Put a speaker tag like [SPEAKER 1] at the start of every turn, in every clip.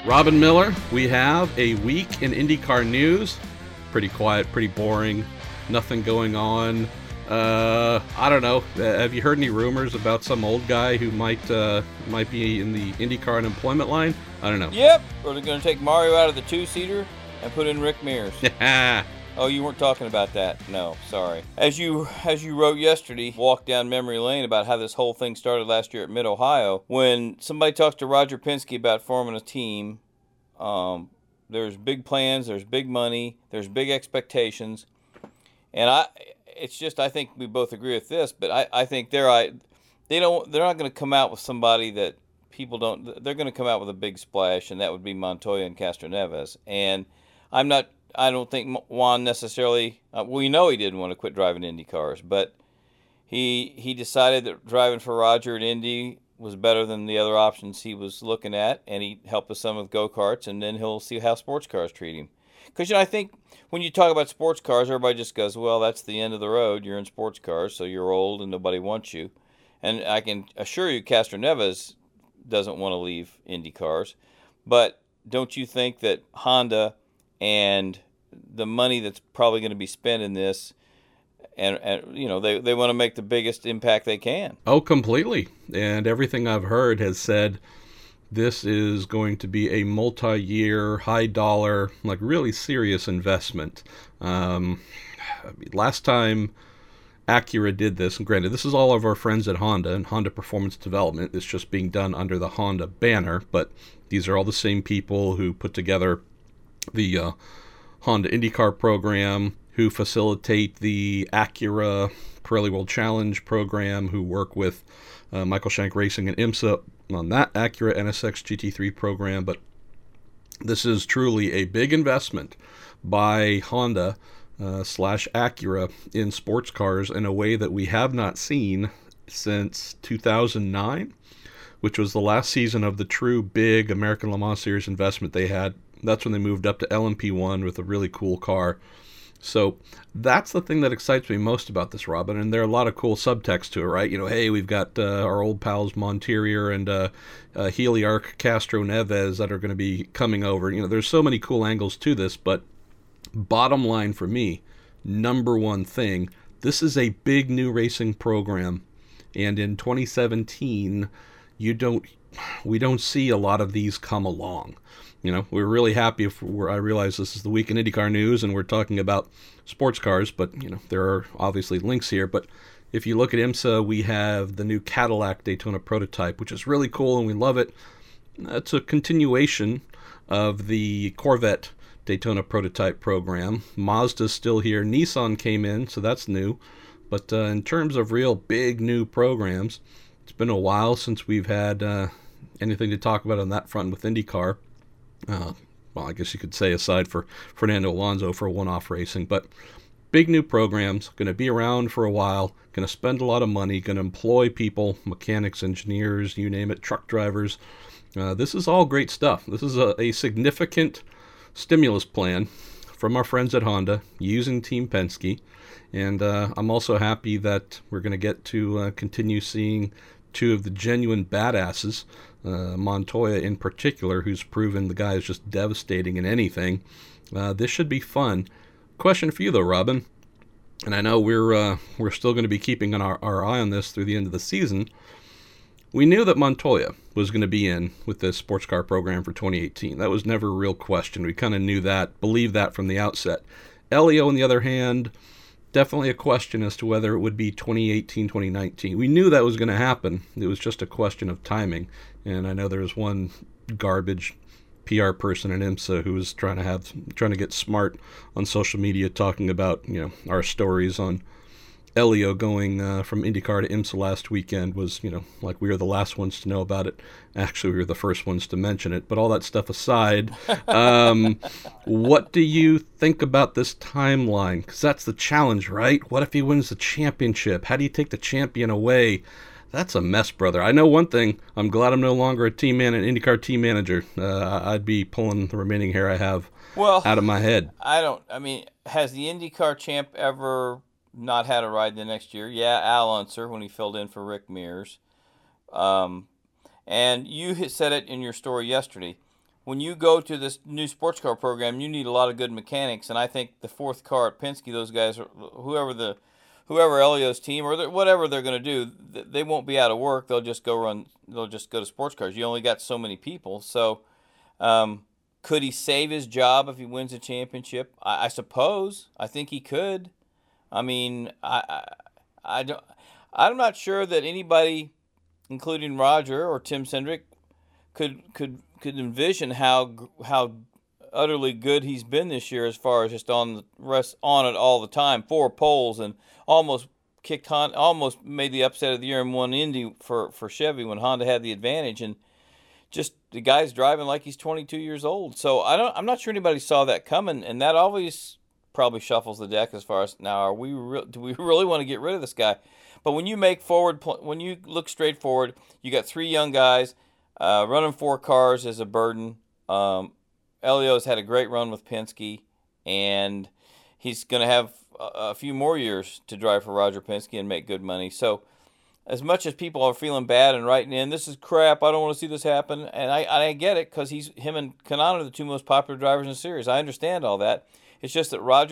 [SPEAKER 1] Robin Miller, we have a week in IndyCar news. Pretty quiet, pretty boring, nothing going on. I don't know. Have you heard any rumors about some old guy who might be in the IndyCar unemployment line? I don't know.
[SPEAKER 2] Yep. Or they're going to take Mario out of the two-seater and put in Rick Mears. Oh, you weren't talking about that? No, sorry. As you wrote yesterday, walked down memory lane about how this whole thing started last year at Mid-Ohio. When somebody talks to Roger Penske about forming a team, there's big plans, there's big money, there's big expectations, and I think we both agree with this. But I think they're not going to come out with somebody that people don't. They're going to come out with a big splash, and that would be Montoya and Castroneves. And I don't think Juan necessarily. We know he didn't want to quit driving Indy cars, but he decided that driving for Roger at Indy was better than the other options he was looking at, and he helped with some with go-karts, and then he'll see how sports cars treat him. Because I think when you talk about sports cars, everybody just goes, well, that's the end of the road. You're in sports cars, so you're old and nobody wants you. And I can assure you Castroneves doesn't want to leave Indy cars. But don't you think that Honda and the money that's probably going to be spent in this, and they want to make the biggest impact they can?
[SPEAKER 1] Oh, completely. And everything I've heard has said this is going to be a multi-year, high-dollar, like really serious investment. Last time Acura did this, and granted, this is all of our friends at Honda and Honda Performance Development. It's just being done under the Honda banner, but these are all the same people who put together the Honda IndyCar program, who facilitate the Acura Pirelli World Challenge program, who work with Michael Shank Racing and IMSA on that Acura NSX GT3 program. But this is truly a big investment by Honda slash Acura in sports cars in a way that we have not seen since 2009, which was the last season of the true big American Le Mans Series investment they had. That's when they moved up to LMP1 with a really cool car. So that's the thing that excites me most about this, Robin, and there are a lot of cool subtext to it, right? Hey, we've got our old pals Monterier and Heliarch Castroneves that are going to be coming over. There's so many cool angles to this, but bottom line for me, number one thing, this is a big new racing program, and in 2017, we don't see a lot of these come along. We're really happy I realize this is the week in IndyCar news and we're talking about sports cars, but, there are obviously links here. But if you look at IMSA, we have the new Cadillac Daytona prototype, which is really cool and we love it. It's a continuation of the Corvette Daytona prototype program. Mazda's still here. Nissan came in, so that's new. But in terms of real big new programs, it's been a while since we've had anything to talk about on that front with IndyCar. Well, I guess you could say aside for Fernando Alonso for one-off racing, but big new programs, going to be around for a while, going to spend a lot of money, going to employ people, mechanics, engineers, you name it, truck drivers. This is all great stuff. This is a significant stimulus plan from our friends at Honda using Team Penske, and I'm also happy that we're going to get to continue seeing two of the genuine badasses, Montoya in particular, who's proven the guy is just devastating in anything. This should be fun. Question for you though, Robin, and I know we're still going to be keeping our eye on this through the end of the season. We knew that Montoya was going to be in with this sports car program for 2018. That was never a real question. We kind of knew that, believed that from the outset. Elio, on the other hand, definitely a question as to whether it would be 2018, 2019. We knew that was going to happen. It was just a question of timing. And I know there was one garbage PR person in IMSA who was trying to get smart on social media, talking about our stories on Elio going from IndyCar to IMSA last weekend was like we were the last ones to know about it. Actually, we were the first ones to mention it. But all that stuff aside, what do you think about this timeline? Because that's the challenge, right? What if he wins the championship? How do you take the champion away? That's a mess, brother. I know one thing. I'm glad I'm no longer an IndyCar team manager. I'd be pulling the remaining hair I have out of my head.
[SPEAKER 2] Has the IndyCar champ ever not had a ride the next year? Yeah, Al Unser when he filled in for Rick Mears. And you said it in your story yesterday. when you go to this new sports car program, you need a lot of good mechanics, and I think the fourth car at Penske, those guys, whoever Elio's team or whatever they're going to do, they won't be out of work. They'll just go to sports cars. You only got so many people, so could he save his job if he wins a championship? I suppose. I think he could. I mean, I'm not sure that anybody, including Roger or Tim Cindric, could envision how utterly good he's been this year as far as just on it all the time. 4 poles and almost made the upset of the year and won Indy for Chevy when Honda had the advantage, and just the guy's driving like he's 22 years old. So I'm not sure anybody saw that coming, and that always probably shuffles the deck as far as now. Do we really want to get rid of this guy? But when you when you look straight forward, you got 3 young guys. Running 4 cars is a burden. Elio's had a great run with Penske, and he's going to have a few more years to drive for Roger Penske and make good money. So as much as people are feeling bad and writing in, this is crap, I don't want to see this happen, and I get it, because him and Kanaan are the 2 most popular drivers in the series. I understand all that. It's just that Roger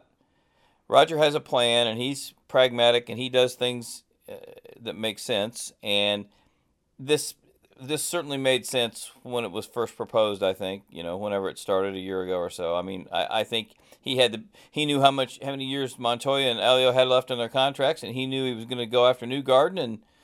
[SPEAKER 2] has a plan, and he's pragmatic, and he does things that make sense, and this certainly made sense when it was first proposed, I think, whenever it started a year ago or so. I mean, I think he knew how many years Montoya and Elio had left on their contracts, and he knew he was going to go after Newgarden.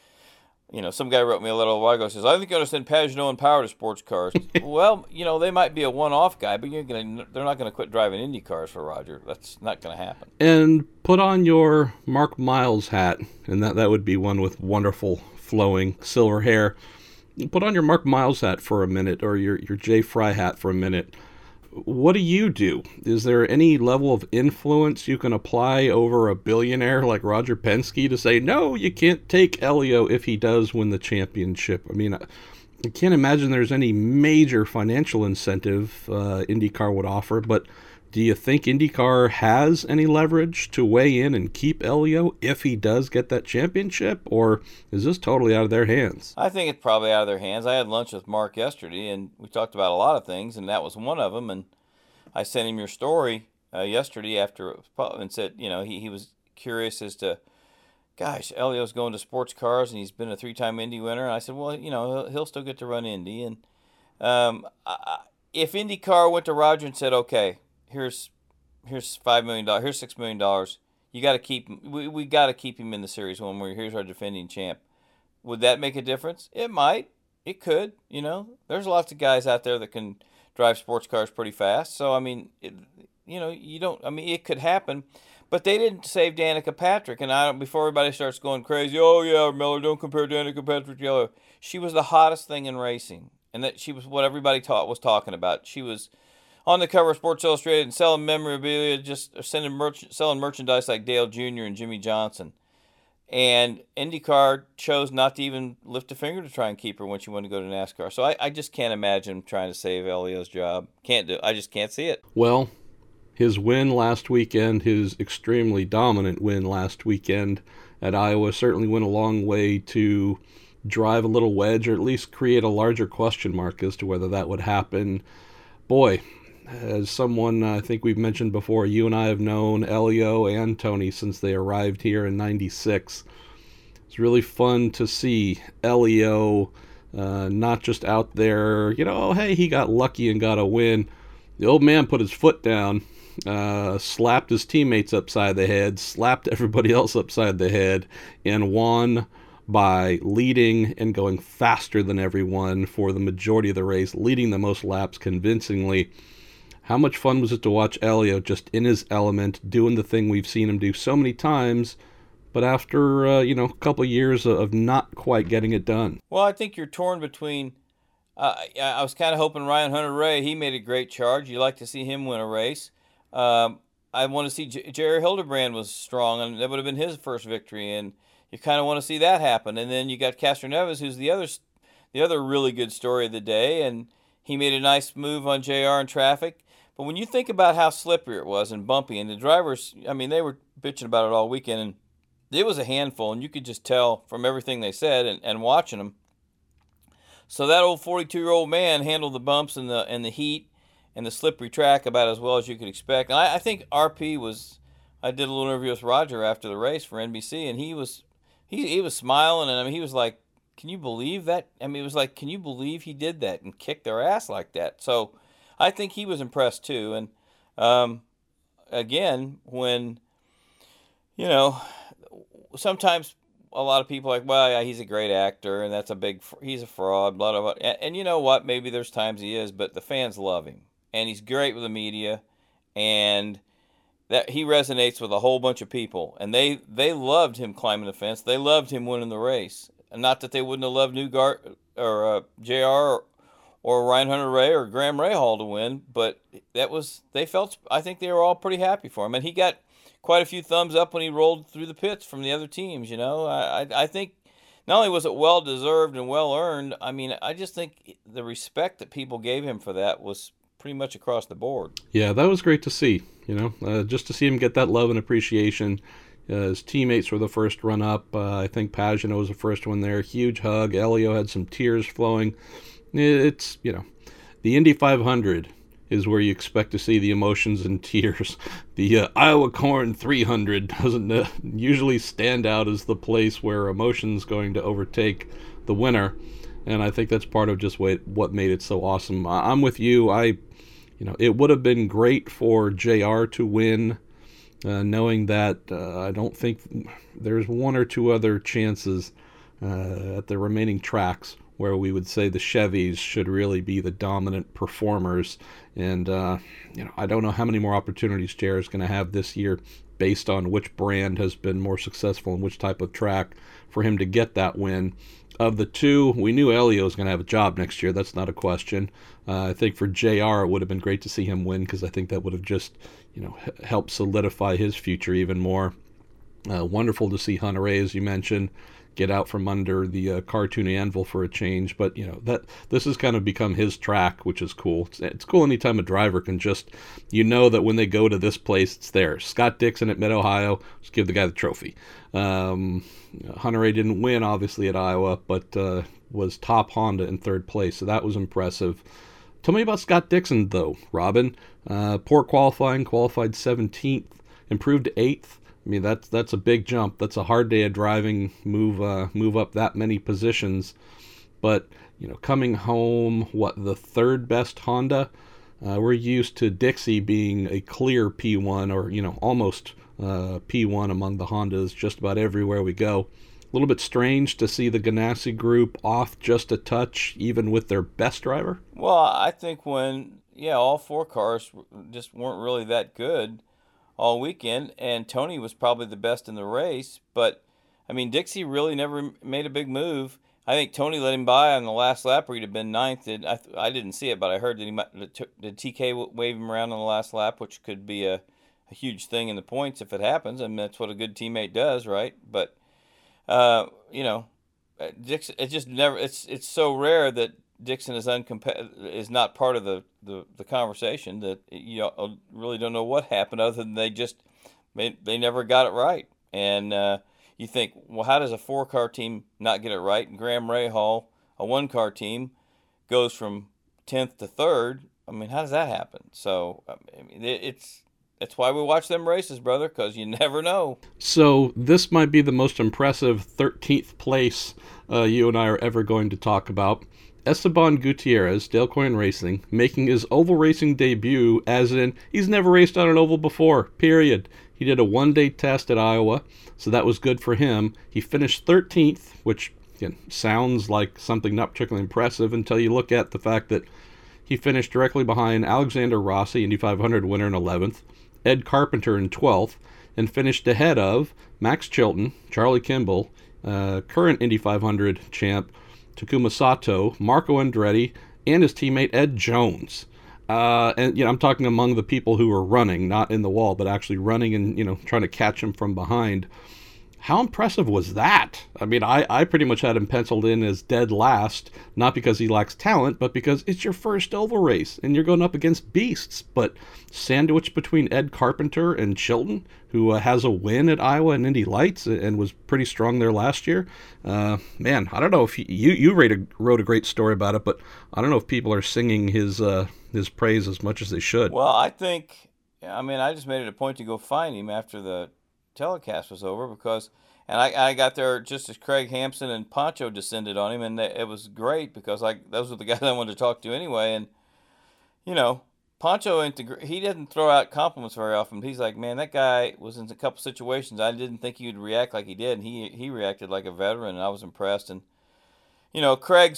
[SPEAKER 2] And, some guy wrote me a little while ago, says, I think you're going to send Pagenaud and Power to sports cars. Well, they might be a one-off guy, but they're not going to quit driving Indy cars for Roger. That's not going to happen.
[SPEAKER 1] And put on your Mark Miles hat, and that would be one with wonderful flowing silver hair. Put on your Mark Miles hat for a minute, or your Jay Fry hat for a minute. What do you do? Is there any level of influence you can apply over a billionaire like Roger Penske to say, no, you can't take Elio if he does win the championship? I mean, I can't imagine there's any major financial incentive IndyCar would offer, but do you think IndyCar has any leverage to weigh in and keep Elio if he does get that championship, or is this totally out of their hands?
[SPEAKER 2] I think it's probably out of their hands. I had lunch with Mark yesterday, and we talked about a lot of things, and that was one of them. And I sent him your story yesterday after it was, and said, he was curious as to, gosh, Elio's going to sports cars, and he's been a 3-time Indy winner. And I said, well, he'll still get to run Indy. And if IndyCar went to Roger and said, okay, here's $5 million, here's $6 million. You got to keep him. We got to keep him in the series when here's our defending champ. Would that make a difference? It might. It could. There's lots of guys out there that can drive sports cars pretty fast. So I mean, it could happen. But they didn't save Danica Patrick, and before everybody starts going crazy, oh yeah, Miller, don't compare Danica Patrick to Elio. She was the hottest thing in racing, and that she was what everybody was talking about. She was on the cover of Sports Illustrated and selling memorabilia, just selling merchandise like Dale Jr. and Jimmy Johnson. And IndyCar chose not to even lift a finger to try and keep her when she wanted to go to NASCAR. So I just can't imagine trying to save Elio's job. I just can't see it.
[SPEAKER 1] Well, his win last weekend, his extremely dominant win last weekend at Iowa, certainly went a long way to drive a little wedge, or at least create a larger question mark as to whether that would happen. Boy, as someone I think we've mentioned before, you and I have known Elio and Tony since they arrived here in '96. It's really fun to see Elio not just out there, hey, he got lucky and got a win. The old man put his foot down, slapped his teammates upside the head, slapped everybody else upside the head, and won by leading and going faster than everyone for the majority of the race, leading the most laps convincingly. How much fun was it to watch Elio just in his element, doing the thing we've seen him do so many times, but after, a couple of years of not quite getting it done?
[SPEAKER 2] Well, I think you're torn between, I was kind of hoping Ryan Hunter-Reay, he made a great charge. You like to see him win a race. I want to see Jerry Hildebrand was strong, and that would have been his first victory, and you kind of want to see that happen. And then you got Castroneves, who's the other really good story of the day, and he made a nice move on JR in traffic. But when you think about how slippery it was and bumpy, and the drivers, they were bitching about it all weekend, and it was a handful, and you could just tell from everything they said and watching them. So that old 42-year-old man handled the bumps and the heat and the slippery track about as well as you could expect. And I think RP was. I did a little interview with Roger after the race for NBC, and he was smiling, and I mean he was like, "Can you believe that?" I mean, it was like, "Can you believe he did that and kicked their ass like that?" So I think he was impressed too. And again, when sometimes a lot of people are like, well, yeah, he's a great actor, and he's a fraud, blah, blah, blah. And you know what? Maybe there's times he is, but the fans love him. And he's great with the media, and that he resonates with a whole bunch of people. And they loved him climbing the fence. They loved him winning the race. And not that they wouldn't have loved Newgart or JR or Ryan Hunter-Reay or Graham Rahal to win, but I think they were all pretty happy for him. And he got quite a few thumbs up when he rolled through the pits from the other teams. I think not only was it well deserved and well earned, I mean, I just think the respect that people gave him for that was pretty much across the board.
[SPEAKER 1] Yeah, that was great to see. Just to see him get that love and appreciation. His teammates were the first run up. I think Pagenaud was the first one there. Huge hug. Elio had some tears flowing. It's the Indy 500. Is where you expect to see the emotions and tears. The Iowa Corn 300 doesn't usually stand out as the place where emotion's going to overtake the winner, and I think that's part of just what made it so awesome. I'm with you. It would have been great for JR to win, knowing that I don't think there's one or two other chances at the remaining tracks where we would say the Chevys should really be the dominant performers. And, I don't know how many more opportunities JR is going to have this year based on which brand has been more successful and which type of track for him to get that win. Of the two, we knew Elio was going to have a job next year. That's not a question. I think for JR, it would have been great to see him win because I think that would have just, helped solidify his future even more. Wonderful to see Hunter-Reay, as you mentioned, get out from under the cartoony anvil for a change, but that this has kind of become his track, which is cool. It's cool anytime a driver can just, that when they go to this place, it's theirs. Scott Dixon at Mid-Ohio, just give the guy the trophy. Hunter-Reay didn't win, obviously, at Iowa, but was top Honda in third place, so that was impressive. Tell me about Scott Dixon, though, Robin. Poor qualifying, qualified 17th, improved to 8th. I mean, that's a big jump. That's a hard day of driving, move up that many positions. But, coming home, the third best Honda? We're used to Dixie being a clear P1 or, almost P1 among the Hondas just about everywhere we go. A little bit strange to see the Ganassi group off just a touch, even with their best driver.
[SPEAKER 2] Well, I think all four cars just weren't really that good all weekend, and Tony was probably the best in the race, but I mean, Dixie really never made a big move. I think Tony let him by on the last lap where he'd have been ninth. I didn't see it, but I heard that did TK wave him around on the last lap, which could be a huge thing in the points if it happens. I mean, that's what a good teammate does, right? But Dixon, it just never. It's so rare that Dixon is not part of the conversation that really don't know what happened other than they never got it right. And you think, well, how does a 4-car team not get it right? And Graham Rahal, a 1-car team, goes from 10th to 3rd. I mean, how does that happen? So it's why we watch them races, brother, because you never know.
[SPEAKER 1] So this might be the most impressive 13th place you and I are ever going to talk about. Esteban Gutierrez, Dale Coyne Racing, making his oval racing debut, as in he's never raced on an oval before, period. He did a one-day test at Iowa, so that was good for him. He finished 13th, which sounds like something not particularly impressive until you look at the fact that he finished directly behind Alexander Rossi, Indy 500 winner, in 11th, Ed Carpenter in 12th, and finished ahead of Max Chilton, Charlie Kimball, current Indy 500 champ, Takuma Sato, Marco Andretti, and his teammate Ed Jones. And I'm talking among the people who were running, not in the wall, but actually running and trying to catch him from behind. How impressive was that? I mean, I pretty much had him penciled in as dead last, not because he lacks talent, but because it's your first oval race and you're going up against beasts. But sandwiched between Ed Carpenter and Chilton, who has a win at Iowa and Indy Lights and was pretty strong there last year. Man, I don't know if you wrote a great story about it, but I don't know if people are singing his praise as much as they should.
[SPEAKER 2] Well, I just made it a point to go find him after the telecast was over and I got there just as Craig Hampson and Pancho descended on him, and it was great because those were the guys I wanted to talk to anyway. And Pancho he didn't throw out compliments very often. He's like, man, that guy was in a couple situations I didn't think he would react like he did, and he reacted like a veteran, and I was impressed. And Craig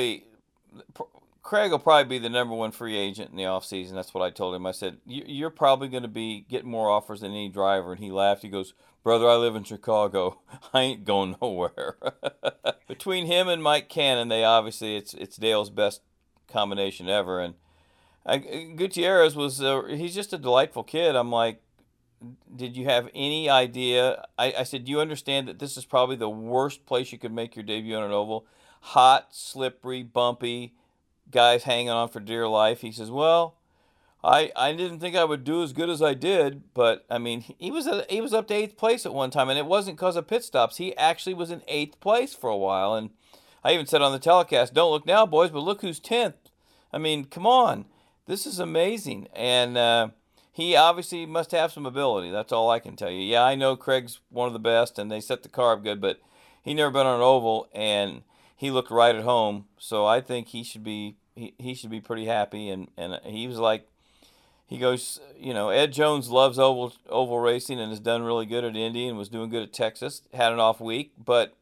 [SPEAKER 2] will probably be the number one free agent in the offseason. That's what I told him. I said, you're probably going to be getting more offers than any driver. And he laughed. He goes, brother, I live in Chicago. I ain't going nowhere. Between him and Mike Cannon, it's Dale's best combination ever. And Gutierrez he's just a delightful kid. I'm like, did you have any idea? I said, do you understand that this is probably the worst place you could make your debut on an oval? Hot, slippery, bumpy, guys hanging on for dear life. He says, well, I didn't think I would do as good as I did, but I mean, he was up to 8th place at one time, and it wasn't because of pit stops. He actually was in 8th place for a while, and I even said on the telecast, don't look now, boys, but look who's 10th. I mean, come on. This is amazing, and he obviously must have some ability. That's all I can tell you. Yeah, I know Craig's one of the best, and they set the car up good, but he never been on an oval, and he looked right at home. So I think he should be pretty happy. And he was like, he goes, Ed Jones loves oval racing and has done really good at Indy and was doing good at Texas. Had an off week, but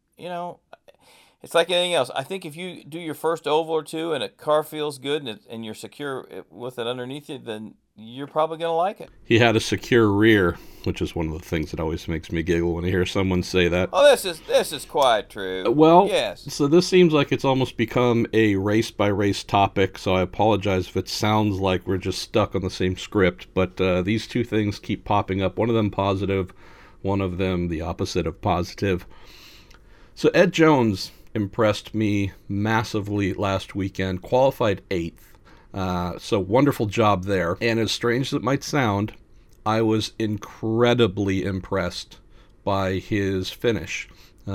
[SPEAKER 2] it's like anything else. I think if you do your first oval or two and a car feels good and you're secure with it underneath you, then you're probably going to like it.
[SPEAKER 1] He had a secure rear, which is one of the things that always makes me giggle when I hear someone say that.
[SPEAKER 2] Oh, this is quite true.
[SPEAKER 1] Well,
[SPEAKER 2] yes.
[SPEAKER 1] So this seems like it's almost become a race-by-race topic, so I apologize if it sounds like we're just stuck on the same script, but these two things keep popping up. One of them positive, one of them the opposite of positive. So Ed Jones impressed me massively last weekend, qualified 8th. So wonderful job there. And as strange as it might sound, I was incredibly impressed by his finish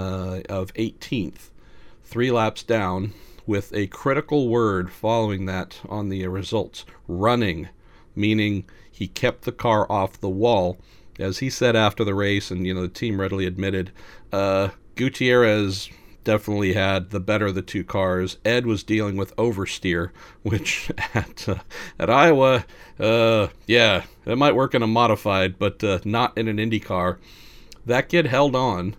[SPEAKER 1] of 18th, 3 laps down, with a critical word following that on the results. Running, meaning he kept the car off the wall. As he said after the race, and the team readily admitted, Gutierrez definitely had the better of the two cars. Ed was dealing with oversteer, which at Iowa, it might work in a modified, but not in an Indy car. That kid held on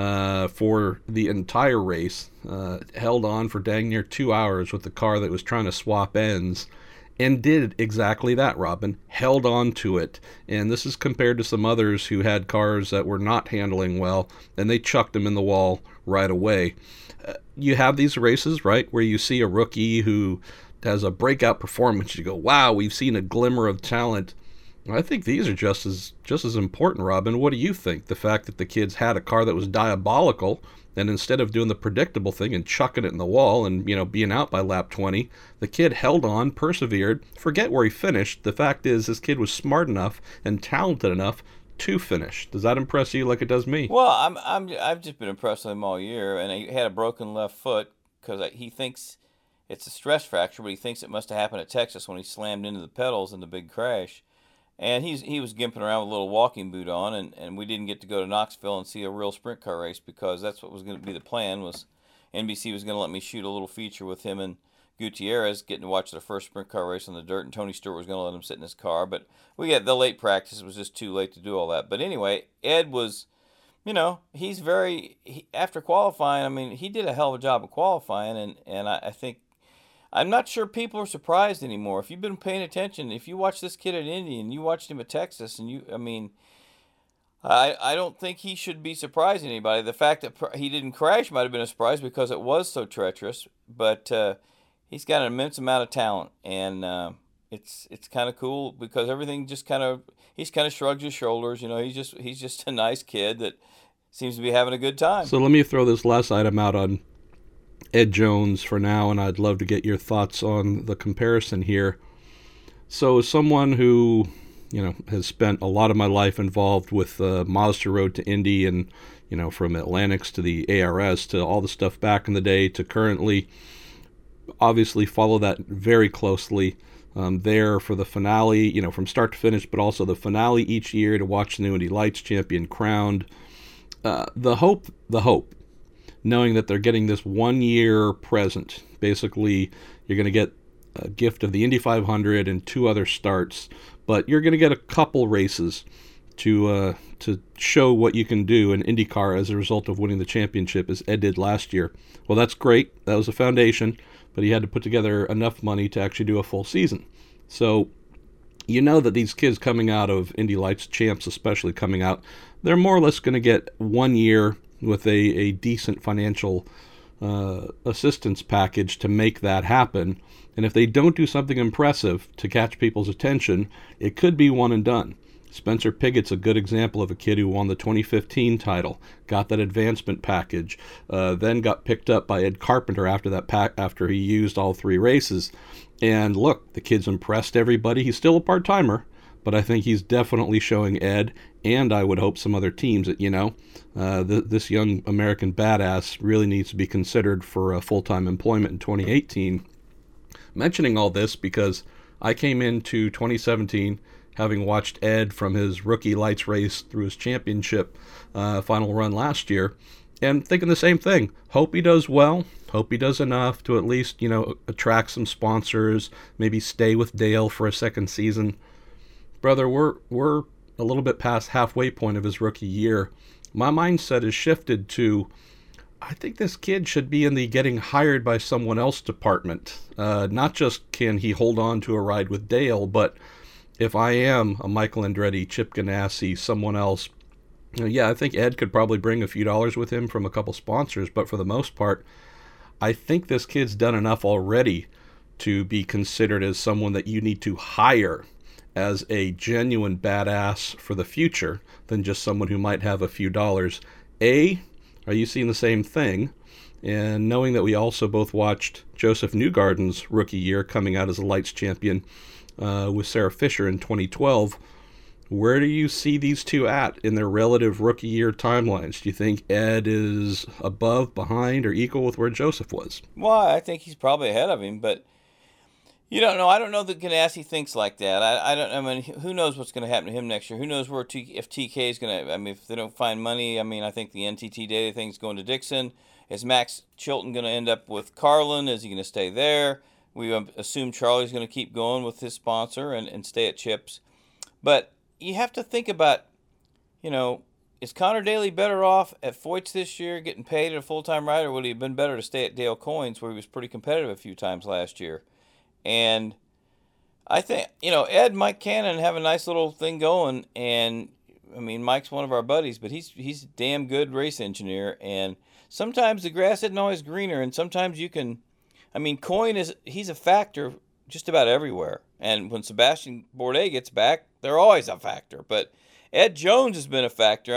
[SPEAKER 1] for the entire race, held on for dang near 2 hours with the car that was trying to swap ends, and did exactly that, Robin. Held on to it. And this is compared to some others who had cars that were not handling well, and they chucked them in the wall right away. You have these races, right, where you see a rookie who has a breakout performance. You go, wow, we've seen a glimmer of talent. I think these are just as important, Robin. What do you think? The fact that the kids had a car that was diabolical, and instead of doing the predictable thing and chucking it in the wall and, being out by lap 20, the kid held on, persevered, forget where he finished. The fact is, this kid was smart enough and talented enough to finish. Does that impress you like it does me?
[SPEAKER 2] Well, I've just been impressed with him all year, and he had a broken left foot because he thinks it's a stress fracture, but he thinks it must have happened at Texas when he slammed into the pedals in the big crash. And he was gimping around with a little walking boot on, and we didn't get to go to Knoxville and see a real sprint car race because that's what was going to be the plan. Was NBC was going to let me shoot a little feature with him and Gutierrez, getting to watch the first sprint car race on the dirt, and Tony Stewart was going to let him sit in his car. But we had the late practice; it was just too late to do all that. But anyway, Ed was, he's after qualifying. I mean, he did a hell of a job of qualifying, and I think. I'm not sure people are surprised anymore. If you've been paying attention, if you watch this kid at Indy and you watched him at Texas, and I don't think he should be surprising anybody. The fact that he didn't crash might have been a surprise because it was so treacherous, but he's got an immense amount of talent, and it's kind of cool because everything just he's kind of shrugs his shoulders. He's just a nice kid that seems to be having a good time.
[SPEAKER 1] So let me throw this last item out on Ed Jones for now, and I'd love to get your thoughts on the comparison here. So someone who has spent a lot of my life involved with Mazda Road to Indy, and from Atlantics to the ARS to all the stuff back in the day to currently. Obviously, follow that very closely. There for the finale, from start to finish, but also the finale each year to watch the new Indy Lights champion crowned. The hope, knowing that they're getting this 1 year present. Basically, you're going to get a gift of the Indy 500 and 2 other starts, but you're going to get a couple races to show what you can do in IndyCar as a result of winning the championship, as Ed did last year. Well, that's great. That was a foundation, but he had to put together enough money to actually do a full season. So that these kids coming out of Indy Lights champs, especially coming out, they're more or less going to get 1 year with a decent financial assistance package to make that happen. And if they don't do something impressive to catch people's attention, it could be one and done. Spencer Pigot's a good example of a kid who won the 2015 title, got that advancement package, then got picked up by Ed Carpenter after he used all 3 races. And look, the kid's impressed everybody. He's still a part-timer, but I think he's definitely showing Ed, and I would hope some other teams that, this young American badass really needs to be considered for full-time employment in 2018. Mentioning all this because I came into 2017 having watched Ed from his rookie Lights race through his championship final run last year, and thinking the same thing. Hope he does well. Hope he does enough to at least, attract some sponsors, maybe stay with Dale for a second season. Brother, we're a little bit past halfway point of his rookie year. My mindset has shifted to, I think this kid should be in the getting hired by someone else department. Not just can he hold on to a ride with Dale, but if I am a Michael Andretti, Chip Ganassi, someone else, I think Ed could probably bring a few dollars with him from a couple sponsors, but for the most part, I think this kid's done enough already to be considered as someone that you need to hire as a genuine badass for the future than just someone who might have a few dollars. Are you seeing the same thing? And knowing that we also both watched Joseph Newgarden's rookie year coming out as a Lights champion, with Sarah Fisher in 2012, where do you see these two at in their relative rookie year timelines? Do you think Ed is above, behind, or equal with where Joseph was?
[SPEAKER 2] Well, I think he's probably ahead of him, but you don't know. I don't know that Ganassi thinks like that. I mean, who knows what's going to happen to him next year? Who knows if TK is going to? I mean, if they don't find money, I think the NTT data thing's going to Dixon. Is Max Chilton going to end up with Carlin? Is he going to stay there? We assume Charlie's going to keep going with his sponsor and stay at Chips. But you have to think about, is Connor Daly better off at Foyt's this year getting paid at a full-time ride, or would he have been better to stay at Dale Coyne's where he was pretty competitive a few times last year? And I think, Ed, Mike Cannon have a nice little thing going. And, Mike's one of our buddies, but he's a damn good race engineer. And sometimes the grass isn't always greener, and sometimes you can... Coyne he's a factor just about everywhere. And when Sebastian Bourdais gets back, they're always a factor. But Ed Jones has been a factor.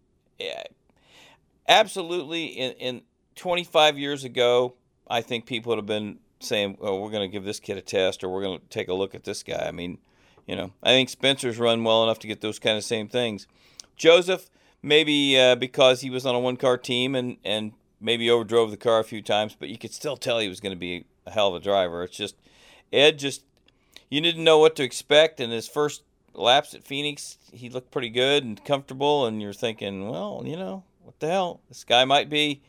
[SPEAKER 2] Absolutely. In 25 years ago, I think people would have been saying, "Oh, we're going to give this kid a test, or we're going to take a look at this guy." I think Spencer's run well enough to get those kind of same things. Joseph, maybe because he was on a one-car team and maybe overdrove the car a few times, but you could still tell he was going to be a hell of a driver. It's just, Ed you didn't know what to expect, and his first laps at Phoenix, he looked pretty good and comfortable, and you're thinking, well, what the hell? This guy might be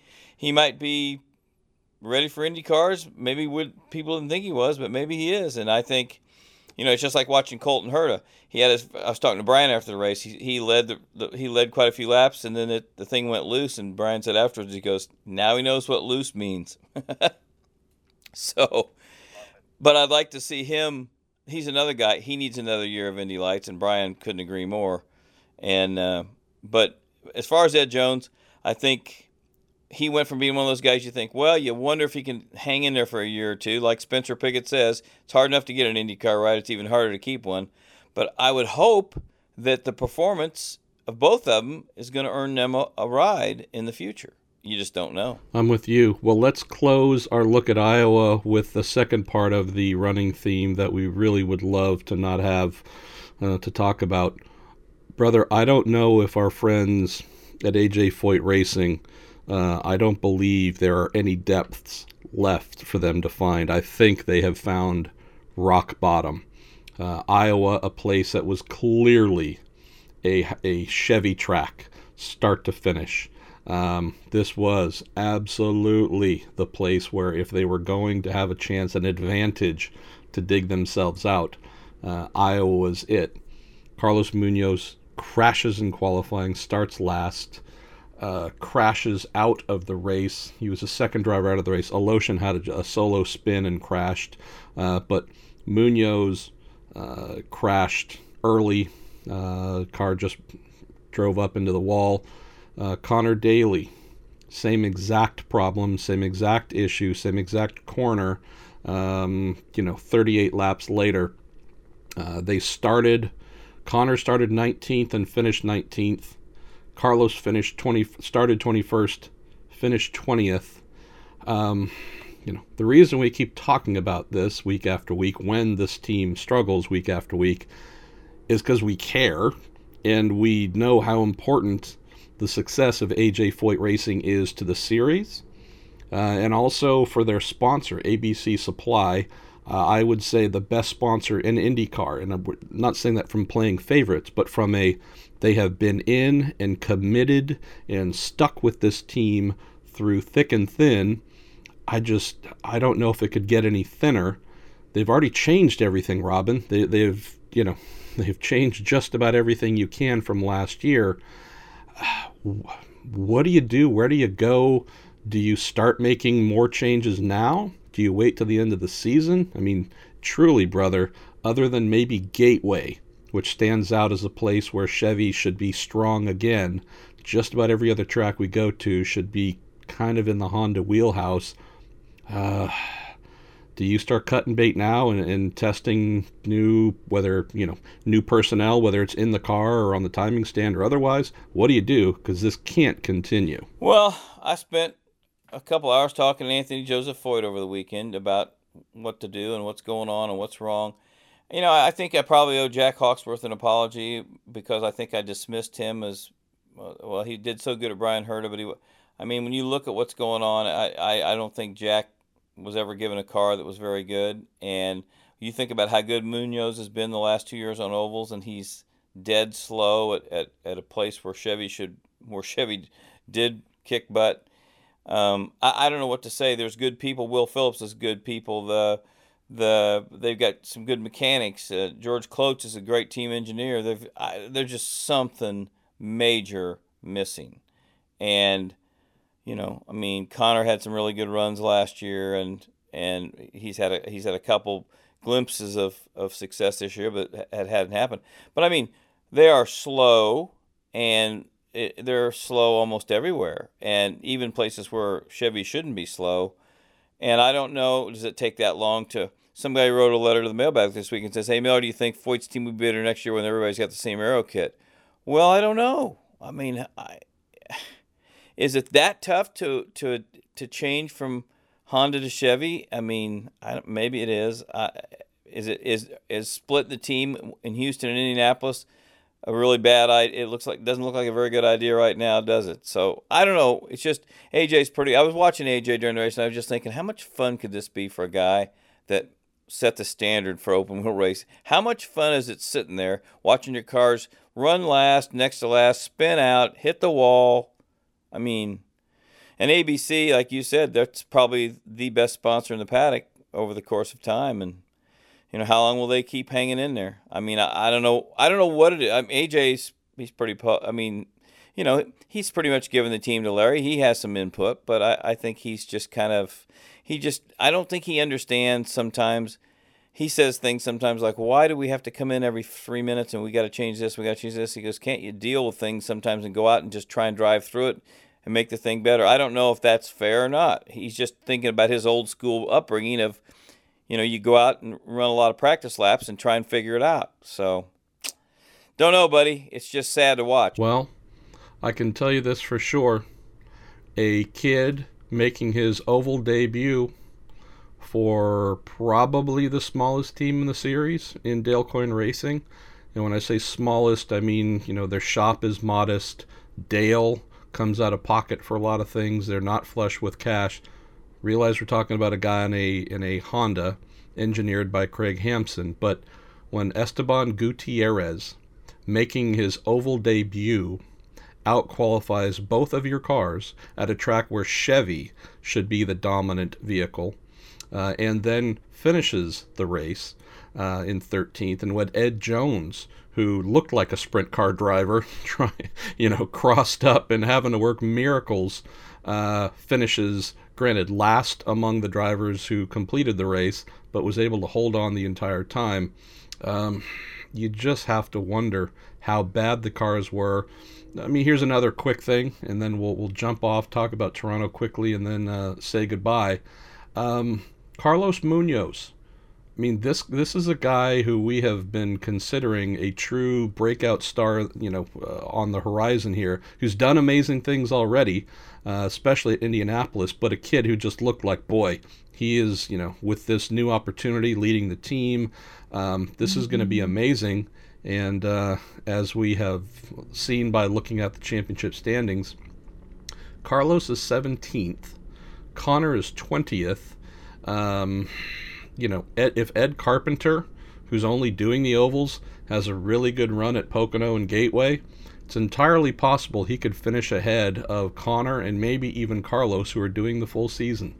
[SPEAKER 2] ready for Indy cars. Maybe people didn't think he was, but maybe he is. And I think, it's just like watching Colton Herta. I was talking to Brian after the race. He led he led quite a few laps, and then the thing went loose. And Brian said afterwards, he goes, "Now he knows what loose means." So, but I'd like to see him. He's another guy. He needs another year of Indy Lights, and Brian couldn't agree more. And but as far as Ed Jones, I think he went from being one of those guys you think, well, you wonder if he can hang in there for a year or two. Like Spencer Pigot says, it's hard enough to get an IndyCar ride. It's even harder to keep one. But I would hope that the performance of both of them is going to earn them a ride in the future. You just don't know.
[SPEAKER 1] I'm with you. Well, let's close our look at Iowa with the second part of the running theme that we really would love to not have to talk about. Brother, I don't know if our friends at AJ Foyt Racing, I don't believe there are any depths left for them to find. I think they have found rock bottom. Iowa, a place that was clearly a Chevy track, start to finish. This was absolutely the place where if they were going to have a chance, an advantage to dig themselves out, Iowa was it. Carlos Munoz crashes in qualifying, starts last, crashes out of the race. He was the second driver out of the race. Aloshin had a solo spin and crashed, but Munoz crashed early. Car just drove up into the wall. Connor Daly, same exact problem, same exact issue, same exact corner. 38 laps later, Connor started 19th and finished 19th. Carlos started 21st, finished 20th. The reason we keep talking about this week after week, when this team struggles week after week, is because we care and we know how important the success of AJ Foyt Racing is to the series, and also for their sponsor, ABC Supply. I would say the best sponsor in IndyCar, and I'm not saying that from playing favorites, but from they have been in and committed and stuck with this team through thick and thin. I don't know if it could get any thinner. They've already changed everything, Robin. They've changed just about everything you can from last year. What do you do? Where do you go? Do you start making more changes now? Do you wait till the end of the season? I mean, truly, brother, other than maybe Gateway, which stands out as a place where Chevy should be strong again, just about every other track we go to should be kind of in the Honda wheelhouse. Do you start cutting bait now and testing new personnel, whether it's in the car or on the timing stand or otherwise? What do you do? Because this can't continue.
[SPEAKER 2] Well, I spent a couple hours talking to Anthony Joseph Foyt over the weekend about what to do and what's going on and what's wrong. I think I probably owe Jack Hawksworth an apology because I think I dismissed him as, well, he did so good at Brian Herta, but when you look at what's going on, I don't think Jack was ever given a car that was very good. And you think about how good Munoz has been the last 2 years on ovals, and he's dead slow at a place where Chevy did kick butt. I don't know what to say. There's good people. Will Phillips is good people. They've got some good mechanics. George Cloach is a great team engineer. There's just something major missing. And Connor had some really good runs last year, and he's had a couple glimpses of success this year, but it hadn't happened. But they are slow, and they're slow almost everywhere, and even places where Chevy shouldn't be slow. And I don't know, does it take that long to? Somebody wrote a letter to the mailbag this week and says, "Hey, Mel, do you think Foyt's team will be better next year when everybody's got the same aero kit?" Well, I don't know. Is it that tough to change from Honda to Chevy? Maybe it is. Is splitting the team in Houston and Indianapolis a really bad idea? It doesn't look like a very good idea right now, does it? So I don't know. It's just AJ's pretty. I was watching AJ during the race, and I was just thinking, how much fun could this be for a guy that set the standard for open wheel race? How much fun is it sitting there watching your cars run last, next to last, spin out, hit the wall? And ABC, like you said, that's probably the best sponsor in the paddock over the course of time. And, how long will they keep hanging in there? I don't know. I don't know what it is. He's pretty, he's pretty much given the team to Larry. He has some input, but I think he's just I don't think he understands sometimes. He says things sometimes like, why do we have to come in every 3 minutes and we got to change this, we got to change this? He goes, can't you deal with things sometimes and go out and just try and drive through it and make the thing better? I don't know if that's fair or not. He's just thinking about his old school upbringing of, you go out and run a lot of practice laps and try and figure it out. So, don't know, buddy. It's just sad to watch.
[SPEAKER 1] Well, I can tell you this for sure. A kid making his oval debut for probably the smallest team in the series in Dale Coyne Racing, And when I say smallest, I mean, their shop is modest. Dale comes out of pocket for a lot of things. They're not flush with cash. Realize we're talking about a guy in a Honda engineered by Craig Hampson, but when Esteban Gutierrez, making his oval debut, outqualifies both of your cars at a track where Chevy should be the dominant vehicle, and then finishes the race in 13th, and when Ed Jones, who looked like a sprint car driver, crossed up and having to work miracles, finishes, granted, last among the drivers who completed the race, but was able to hold on the entire time. You just have to wonder how bad the cars were. I mean, here's another quick thing, and then we'll jump off, talk about Toronto quickly, and then say goodbye. Carlos Munoz. I mean, this is a guy who we have been considering a true breakout star, on the horizon here, who's done amazing things already, especially at Indianapolis, but a kid who just looked like, boy, he is, with this new opportunity leading the team, this is going to be amazing. And as we have seen by looking at the championship standings, Carlos is 17th, Connor is 20th. If Ed Carpenter, who's only doing the ovals, has a really good run at Pocono and Gateway, it's entirely possible he could finish ahead of Connor and maybe even Carlos, who are doing the full season.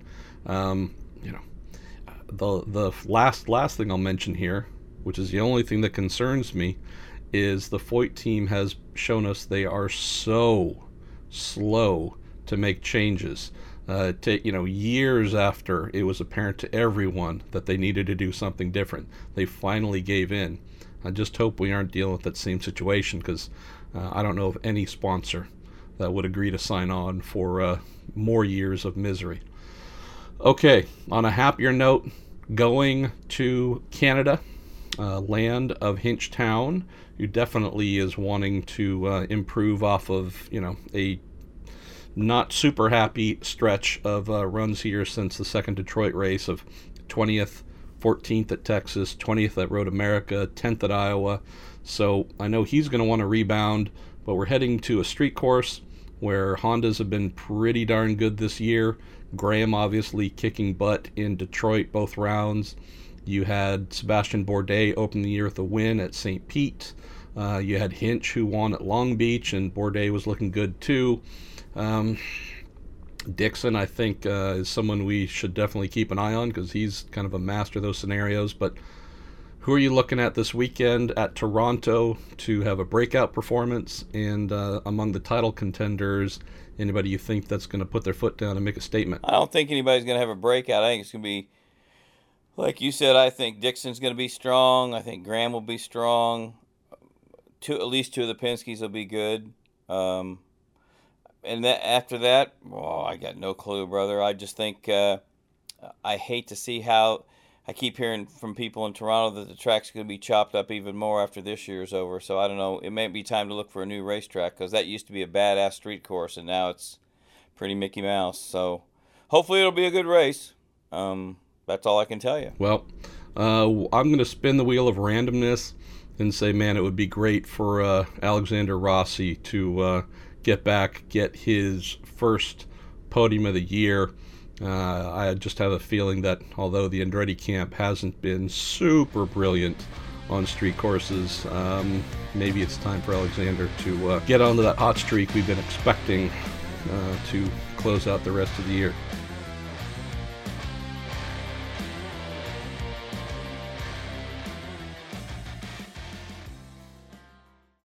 [SPEAKER 1] The last thing I'll mention here, which is the only thing that concerns me, is the Foyt team has shown us they are so slow to make changes. Years after it was apparent to everyone that they needed to do something different, they finally gave in. I just hope we aren't dealing with that same situation, because I don't know of any sponsor that would agree to sign on for more years of misery. Okay, on a happier note, going to Canada, land of Hinchtown, who definitely is wanting to improve off of, a not super happy stretch of runs here since the second Detroit race of 20th, 14th at Texas, 20th at Road America, 10th at Iowa. So I know he's going to want to rebound, but we're heading to a street course where Hondas have been pretty darn good this year. Graham obviously kicking butt in Detroit both rounds. You had Sebastian Bourdais open the year with a win at St. Pete. You had Hinch, who won at Long Beach, and Bourdais was looking good too. Dixon, I think, is someone we should definitely keep an eye on, because he's kind of a master of those scenarios. But who are you looking at this weekend at Toronto to have a breakout performance? And among the title contenders, anybody you think that's going to put their foot down and make a statement?
[SPEAKER 2] I don't think anybody's going to have a breakout. I think it's going to be, like you said, I think Dixon's going to be strong. I think Graham will be strong. At least two of the Penske's will be good. And after that, I got no clue, brother. I just think I hate to see how I keep hearing from people in Toronto that the track's going to be chopped up even more after this year's over. So I don't know. It may be time to look for a new racetrack, because that used to be a badass street course, and now it's pretty Mickey Mouse. So hopefully it'll be a good race. That's all I can tell you.
[SPEAKER 1] Well, I'm going to spin the wheel of randomness and say, man, it would be great for Alexander Rossi to get his first podium of the year. I just have a feeling that although the Andretti camp hasn't been super brilliant on street courses, maybe it's time for Alexander to get onto that hot streak we've been expecting to close out the rest of the year.